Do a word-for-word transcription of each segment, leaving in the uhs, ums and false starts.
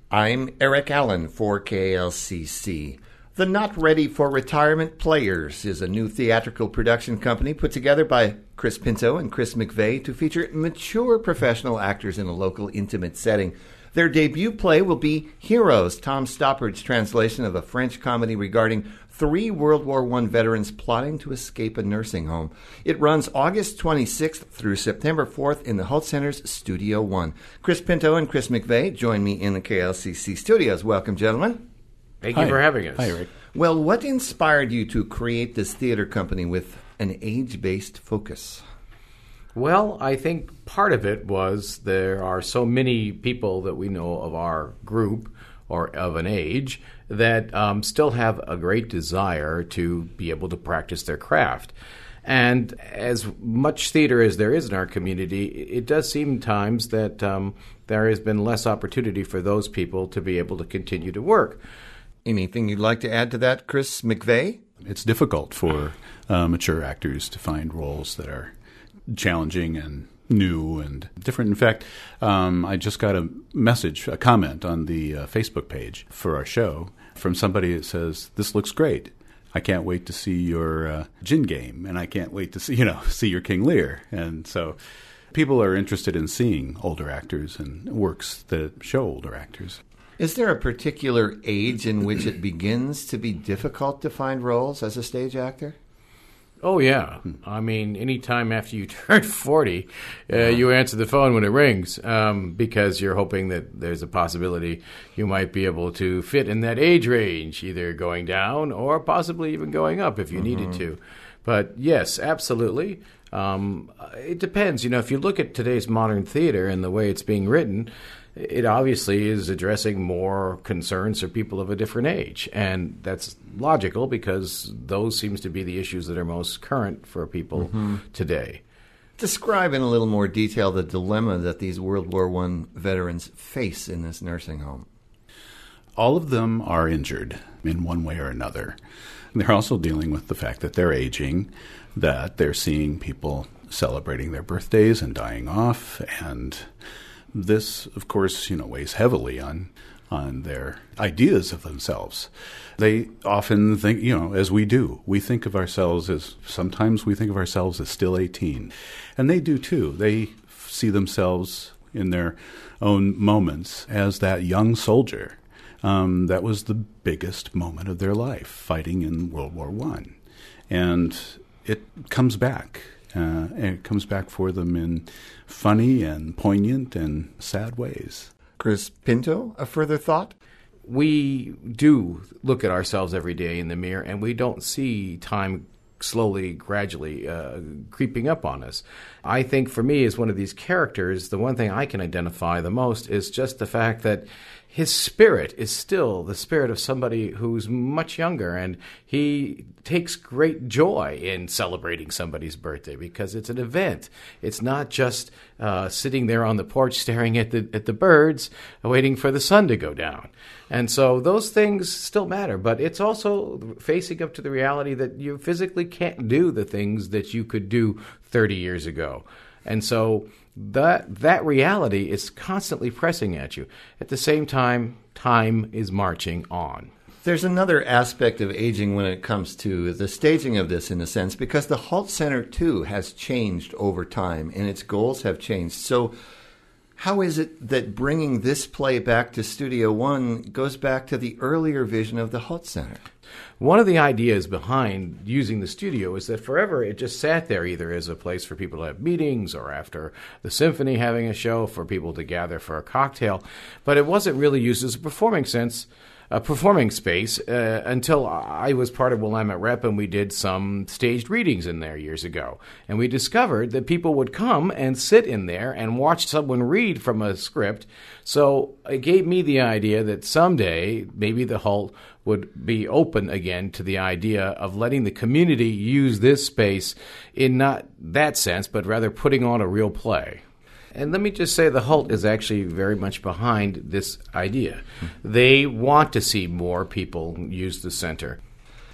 I'm Eric Allen for K L C C. The Not Ready for Retirement Players is a new theatrical production company put together by Chris Pinto and Chris McVeigh to feature mature professional actors in a local intimate setting. Their debut play will be Heroes, Tom Stoppard's translation of a French comedy regarding three World War One veterans plotting to escape a nursing home. It runs August twenty-sixth through September fourth in the Holt Center's Studio One. Chris Pinto and Chris McVeigh join me in the K L C C studios. Welcome, gentlemen. Thank Hi. you for having us. Hi, Eric. Well, what inspired you to create this theater company with an age-based focus? Well, I think part of it was there are so many people that we know of our group or of an age that um, still have a great desire to be able to practice their craft. And as much theater as there is in our community, it does seem times that um, there has been less opportunity for those people to be able to continue to work. Anything you'd like to add to that, Chris McVeigh? It's difficult for uh, mature actors to find roles that are challenging and new and different. In fact, um, I just got a message, a comment on the uh, Facebook page for our show from somebody that says, "This looks great. I can't wait to see your uh, gin game, and I can't wait to see, you know, see your King Lear." And so people are interested in seeing older actors and works that show older actors. Is there a particular age in which it begins to be difficult to find roles as a stage actor? Oh, yeah. I mean, any time after you turn forty, uh, you answer the phone when it rings um, because you're hoping that there's a possibility you might be able to fit in that age range, either going down or possibly even going up if you mm-hmm. needed to. But yes, absolutely. Um, it depends. You know, if you look at today's modern theater and the way it's being written, it obviously is addressing more concerns for people of a different age. And that's logical because those seems to be the issues that are most current for people mm-hmm. today. Describe in a little more detail the dilemma that these World War One veterans face in this nursing home. All of them are injured in one way or another. They're also dealing with the fact that they're aging, that they're seeing people celebrating their birthdays and dying off, and this, of course, you know, weighs heavily on on their ideas of themselves. They often think, you know, as we do, we think of ourselves as, sometimes we think of ourselves as still eighteen. And they do too. They see themselves in their own moments as that young soldier. Um, that was the biggest moment of their life, fighting in World War One. And it comes back. Uh, and it comes back for them in funny and poignant and sad ways. Chris Pinto, a further thought? We do look at ourselves every day in the mirror, and we don't see time slowly, gradually uh, creeping up on us. I think for me, as one of these characters, the one thing I can identify the most is just the fact that his spirit is still the spirit of somebody who's much younger, and he takes great joy in celebrating somebody's birthday because it's an event. It's not just uh, sitting there on the porch staring at the at the birds, waiting for the sun to go down. And so those things still matter, but it's also facing up to the reality that you physically can't do the things that you could do thirty years ago. And so that that reality is constantly pressing at you. At the same time, time is marching on. There's another aspect of aging when it comes to the staging of this, in a sense, because the Holt Center, too, has changed over time, and its goals have changed. So how is it that bringing this play back to Studio One goes back to the earlier vision of the Holt Center? One of the ideas behind using the studio is that forever it just sat there either as a place for people to have meetings or after the symphony having a show for people to gather for a cocktail. But it wasn't really used as a performing sense, a performing space uh, until I was part of Willamette Rep and we did some staged readings in there years ago. And we discovered that people would come and sit in there and watch someone read from a script. So it gave me the idea that someday maybe the Holt would be open again to the idea of letting the community use this space in not that sense, but rather putting on a real play. And let me just say the Holt is actually very much behind this idea. They want to see more people use the center.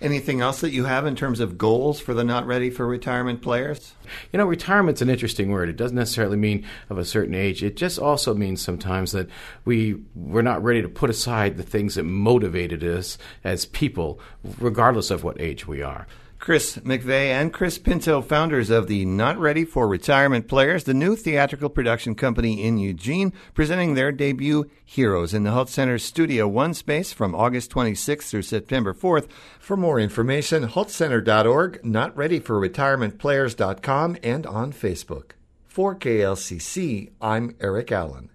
Anything else that you have in terms of goals for the Not Ready for Retirement players? You know, retirement's an interesting word. It doesn't necessarily mean of a certain age. It just also means sometimes that we, we're not ready to put aside the things that motivated us as people, regardless of what age we are. Chris McVeigh and Chris Pinto, founders of the Not Ready for Retirement Players, the new theatrical production company in Eugene, presenting their debut Heroes in the Health Center's Studio One space from August twenty-sixth through September fourth. For more information, health center dot org, not ready for retirement players dot com, and on Facebook. For K L C C, I'm Eric Allen.